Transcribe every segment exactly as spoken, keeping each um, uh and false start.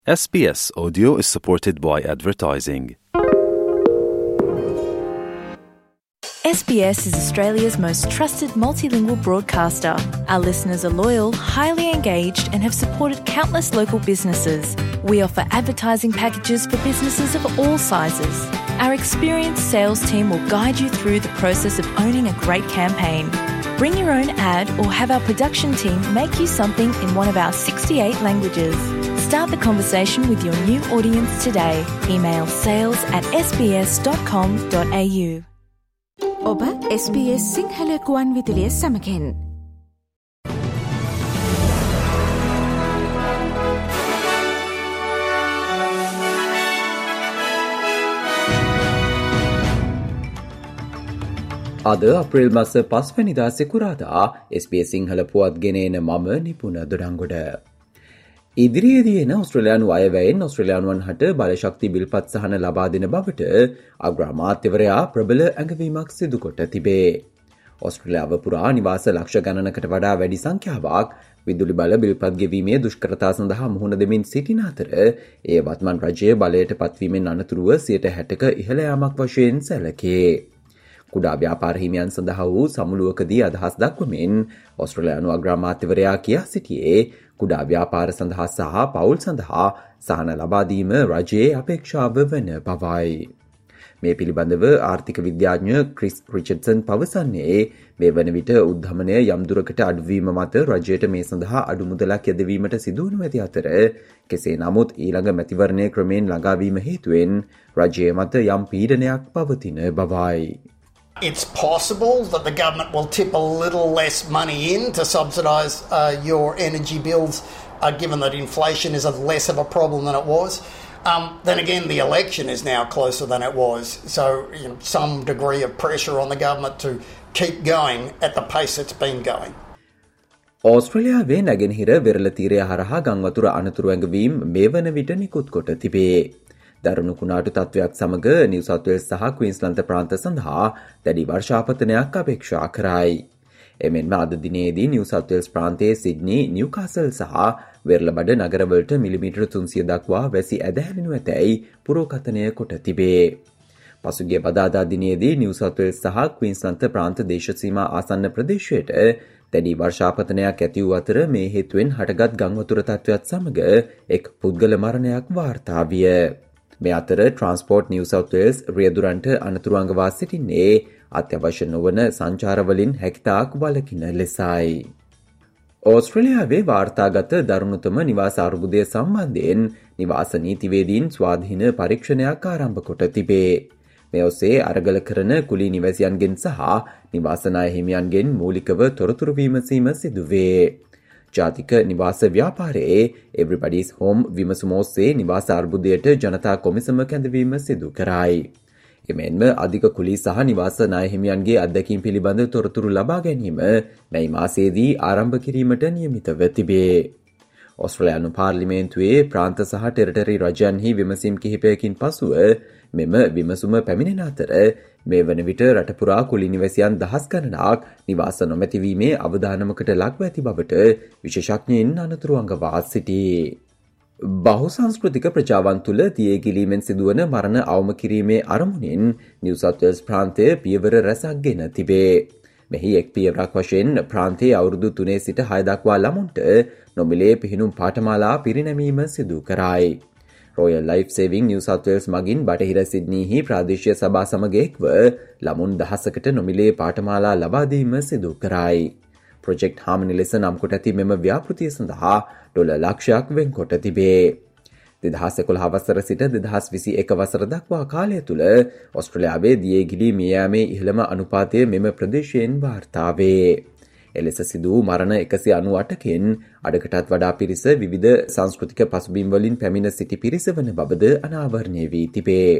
S B S Audio is supported by advertising. S B S is Australia's most trusted multilingual broadcaster. Our listeners are loyal, highly engaged and have supported countless local businesses. We offer advertising packages for businesses of all sizes. Our experienced sales team will guide you through the process of owning a great campaign. Bring your own ad or have our production team make you something in one of our sixty-eight languages. Start the conversation with your new audience today. Email sales at s b s dot com dot a u. ඔබ S B S Sinhala ගුවන් විදුලිය සමගින් අද අප්‍රේල් මාස පස්වැනිදා සිකුරාදා S B S Sinhala පුවත් ගෙනෙන මම නිපුණ දොඩංගොඩ. ඉදිරියේදී එන ඔස්ට්‍රේලියානු අයවැයෙන් ඔස්ට්‍රේලියානුවන් හට බලශක්ති බිල්පත් සහන ලබා දෙන බවට අග්‍රාමාත්‍යවරයා ප්‍රබල ඇඟවීමක් සිදු කොට තිබේ. ඔස්ට්‍රේලියාව පුරා නිවාස ලක්ෂ ගණනකට වඩා වැඩි සංඛ්‍යාවක් විදුලි බල බිල්පත් ගෙවීමේ දුෂ්කරතා සඳහා මුහුණ දෙමින් සිටින අතර ඒ වත්මන් රජය බලයට පත්වීමෙන් අනතුරුව සියයට හැටක ඉහළ යාමක් වශයෙන් සැලකේ. කුඩා ව්‍යාපාර හිමියන් සඳහා වූ සමුළුවකදී අදහස් දක්වමින් ඔස්ට්‍රේලියානු අග්‍රාමාත්‍යවරයා කියා සිටියේ කුඩා ව්‍යාපාර සඳහා සහ පවුල් සඳහා සහන ලබා දීම රජයේ අපේක්ෂාව වන බවයි. මේ පිළිබඳව ආර්ථික විද්‍යාඥ ක්‍රිස් රිචඩ්සන් පවසන්නේ මේ වන විට උද්ධමනය යම් දුරකට අඩුවීම මත රජයට මේ සඳහා අඩු මුදලක් යොදවීමට සිදු වනු ඇති අතර කෙසේ නමුත් ඊළඟ මැතිවරණය ක්‍රමයෙන් ළඟාවීම හේතුවෙන් රජය මත යම් පීඩනයක් පවතින බවයි. It's possible that the government will tip a little less money in to subsidise uh, your energy bills, uh, given that inflation is a less of a problem than it was. Um, then again, the election is now closer than it was. So you know, some degree of pressure on the government to keep going at the pace it's been going. ඕස්ට්‍රේලියාවේ නැගෙනහිර වෙරළ තීරය හරහා ගංවතුර අනතුරු ඇඟවීම් මේ වන විට නිකුත් කොට තිබේ. දරුණු කුණාටු තත්ත්වයක් සමග නිව් සවුත් වේල්ස් සහ ක්වීන්ස්ලන්ත ප්‍රාන්ත සඳහා දැඩි වර්ෂාපතනයක් අපේක්ෂා කරයි. එමෙන්ම අද දිනේදී නිව් සවුත් වේල්ස් ප්‍රාන්තයේ සිඩ්නි, නිව්කාසල් සහ වෙරළබඩ නගරවලට මිලිමීටර තුන්සිය දක්වා වැසි ඇදහැරෙනු ඇතැයි පුරෝකථනය කොට තිබේ. පසුගිය බදාදා දිනේදී නිව් සවුත් වේල්ස් සහ ක්වීන්ස්ලන්ත ප්‍රාන්ත දේශසීමා ආසන්න ප්‍රදේශයට දැඩි වර්ෂාපතනයක් ඇති වූ අතර මේ හේතුවෙන් හටගත් ගංවතුර තත්ත්වයක් සමග එක් පුද්ගල මරණයක් වාර්තා විය. මේ අතර ට්‍රාන්ස්පෝර්ට් නිව් සවුත් වේල්ස් රියදුරන්ට අනතුරු අඟවා සිටින්නේ අත්‍යවශ්‍ය නොවන සංචාරවලින් හැකිතාක් වළකින ලෙසයි. ඕස්ට්‍රේලියාවේ වාර්තාගත දරුණුතම නිවාස අර්බුදය සම්බන්ධයෙන් නිවාස නීතිවේදීන් ස්වාධීන පරීක්ෂණයක් ආරම්භ කොට තිබේ. මේ ඔස්සේ අරගල කරන කුලී නිවැසියන්ගෙන් සහ නිවාස ණය හිමියන්ගෙන් මූලිකව තොරතුරු විමසීම සිදුවේ. ජාතික නිවාස ව්‍යාපාරයේ Everybody's Home විමසුම ඔස්සේ නිවාස අර්බුදයට ජනතා කොමිසම කැඳවීම සිදු කරයි. එමෙන්ම අධික කුලී සහ නිවාස ණය හිමියන්ගේ අත්දැකීම් පිළිබඳ තොරතුරු ලබා ගැනීම මේ මාසයේදී ආරම්භ කිරීමට නියමිතව තිබේ. ඔස්ට්‍රේලියානු පාර්ලිමේන්තුවේ ප්‍රාන්ත සහ ටෙරිටරි රජයන්හි විමසීම් කිහිපයකින් පසුව මෙම විමසුම පැමිණෙන අතර මේ වන විට රටපුරා කුලී නිවැසියන් දහස් ගණනක් නිවාස නොමැතිවීමේ අවධානමකට ලක්ව ඇති බවට විශේෂඥයින් අනතුරු අඟවා සිටී. බහුසංස්කෘතික ප්‍රජාවන් තුළ තියේගිලීමෙන් සිදුවන මරණ අවම කිරීමේ අරමුණින් නිව් සවුත් වේල්ස් ප්‍රාන්තය පියවර රැසක් ගෙන තිබේ. මෙහි එක් පියවරක් වශයෙන් ප්‍රාන්තයේ අවුරුදු තුනේ සිට හය දක්වා ළමුන්ට නොමිලේ පිහිනුම් පාඨමාලා පිරිනැමීම සිදු කරයි. Royal Life Saving New South Wales මගින් බටහිර සිඩ්නිහි ප්‍රාදේශීය සභා සමග එක්ව ළමුන් දහසකට නොමිලේ පාඨමාලා ලබා දීම සිදු කරයි. Project Harmony ලෙස නම් කොට ඇති මෙම ව්‍යාපෘතිය සඳහා ඩොලර් ලක්ෂයක් වෙන්කොට තිබේ. දෙදහස් එකොළහ වසර සිට දෙදහස් විසි එක වසර දක්වා කාලය තුළ ඔස්ට්‍රේලියාවේ දියේගිලී මිය යාමේ ඉහළම අනුපාතය මෙම ප්‍රදේශයෙන් වාර්තා වේ. එලෙස සිදු මරණ එකසිය අනූ අටකින් අඩකටත් වඩා පිරිස විවිධ සංස්කෘතික පසුබිම් වලින් පැමිණ සිටි පිරිස වන බවද අනාවරණය වී තිබේ.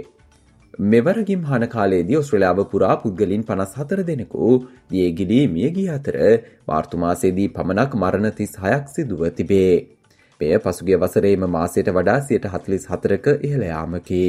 මෙවර ගිම්හාන කාලයේදී ඔස්ට්‍රේලියාව පුරා පුද්ගලින් පනස් හතර දෙනෙකු දියේගිලී මිය ගිය අතර මාර්තු මාසයේදී පමණක් මරණ තිස් හයක් සිදුව තිබේ. මෙය පසුගිය වසරේම මාසයට වඩා සියයට හතළිස් හතරක ඉහළ යාමකි.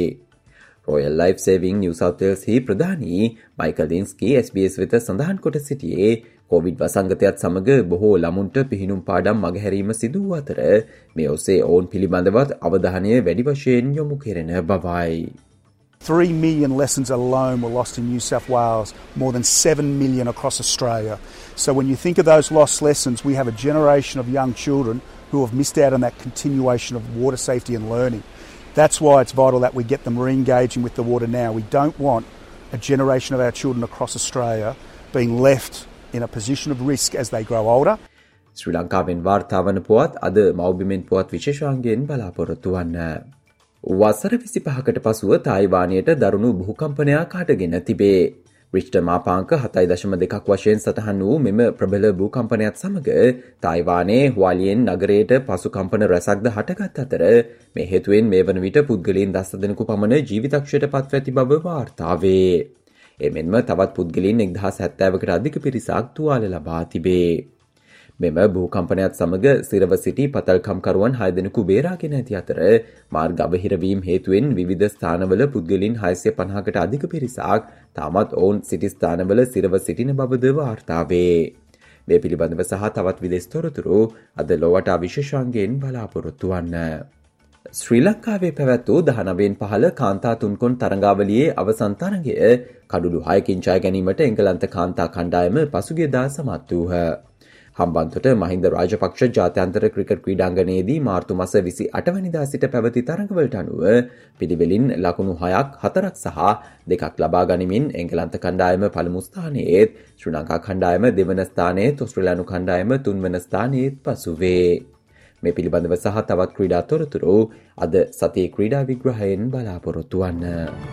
Royal Life Saving New South Wales හි ප්‍රධානී Michael Linskey S B S වෙත සඳහන් කොට සිටියේ කොවිඩ් වසංගතයත් සමග බොහෝ ළමුන්ට පිහිනුම් පාඩම් මගහැරීම සිදු වූ අතර මේ ඔස්සේ ඔවුන් පිළිබඳවත් අවධානය වැඩි වශයෙන් යොමු කෙරෙන බවයි. Three million lessons alone were lost in New South Wales, more than seven million across Australia. So when you think of those lost lessons, we have a generation of young children who have missed out on that continuation of water safety and learning. That's why it's vital that we get them re-engaging with the water now. We don't want a generation of our children across Australia being left in a position of risk as they grow older. ශ්‍රී ලංකාවෙන් වාර්තා වන පුවත් අද මව්බිමෙන් පුවත් විශේෂාංගයෙන් බලාපොරොත්තු වන්න. වසර විසිපහකට පසුව තායිවානයට දරුණු භූකම්පනයක් හටගෙන තිබේ. රිච්ටර් මාපාංක හතයි දශම දෙකක් වශයෙන් සටහන් වූ මෙම ප්‍රබල භූකම්පනයත් සමග තායිවානයේ හුවාලියෙන් නගරයට පසු කම්පන රැසක්ද හටගත් අතර මේ හේතුවෙන් මේ වන විට පුද්ගලයන් දස දෙනෙකු පමණ ජීවිතක්ෂයට පත්ව ඇති බව වාර්තා වේ. එමෙන්ම තවත් පුද්ගලයන් එක්දහස් හැත්තෑවකට අධික පිරිසක් තුවාල ලබා තිබේ. මෙම භූකම්පනයත් සමග සිරව සිටි පතල්කම්කරුවන් හය දෙනෙකු බේරාගෙන ඇති අතර මාර්ග අවහිරවීම හේතුවෙන් විවිධ ස්ථානවල පුද්ගලයන් හයසිය පනහකට අධික පිරිසක් තාමත් ඔවුන් සිටි ස්ථානවල සිරව සිටින බවද වාර්තා වේ. මේ පිළිබඳව සහ තවත් විදේශ තොරතුරු අද ලොවට විශේෂාංගයෙන් බලාපොරොත්තු වන්න. ශ්‍රී ලංකාවේ පැවැත් වූ දහනවයෙන් පහළ කාන්තා තුන්කොන් තරඟාවලියේ අවසන් තරඟය කඩුළු හයකින් ජය ගැනීමට එංගලන්ත කාන්තා කණ්ඩායම පසුගියදා සමත් වූහ. හම්බන්තොට මහින්ද රාජපක්ෂ ජාත්‍යන්තර ක්‍රිකට් ක්‍රීඩාංගණයේදී මාර්තු මාස විසි අට වෙනිදා සිට පැවති තරඟවලට අනුව පිළිවෙලින් ලකුණු හයක් හතරක් සහ දෙකක් ලබා ගනිමින් එංගලන්ත කණ්ඩායම පළමු ස්ථානයේත් ශ්‍රී ලංකා කණ්ඩායම දෙවන ස්ථානයේත් ඔස්ට්‍රේලියානු කණ්ඩායම තුන්වන ස්ථානයේත් පසු වේ. මේ පිළිබඳව සහ තවත් ක්‍රීඩා තොරතුරු අද සතියේ ක්‍රීඩා විග්‍රහයෙන් බලාපොරොත්තු වන්න.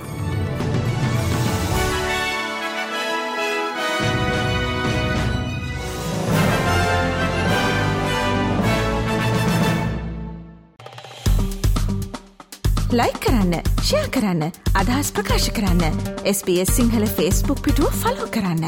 ලයික් කරන්න, ෂෙයා කරන්න, අදහස් ප්‍රකාශ කරන්න. S B S Sinhala Facebook පිටුව ෆලෝ කරන්න.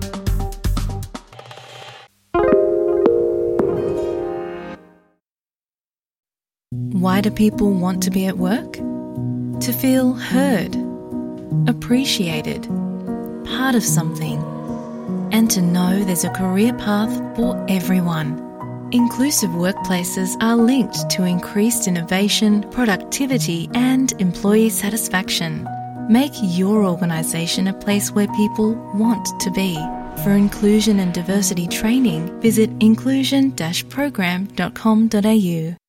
Why do people want to be at work? To feel heard, appreciated, part of something, and to know there's a career path for everyone. Inclusive workplaces are linked to increased innovation, productivity, and employee satisfaction. Make your organisation a place where people want to be. For inclusion and diversity training, visit inclusion dash program dot com dot a u.